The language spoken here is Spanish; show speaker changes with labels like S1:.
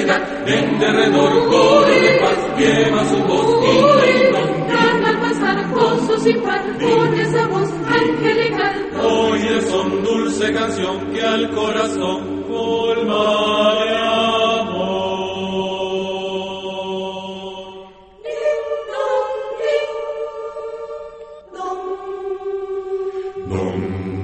S1: piedad, en derredor coro de paz, lleva su voz infinita.
S2: Al pasar gozo sin par, con esa voz angelical.
S1: Oye son dulce canción que al corazón colma de amor.
S2: Ding dong, ding dong.
S1: Dom,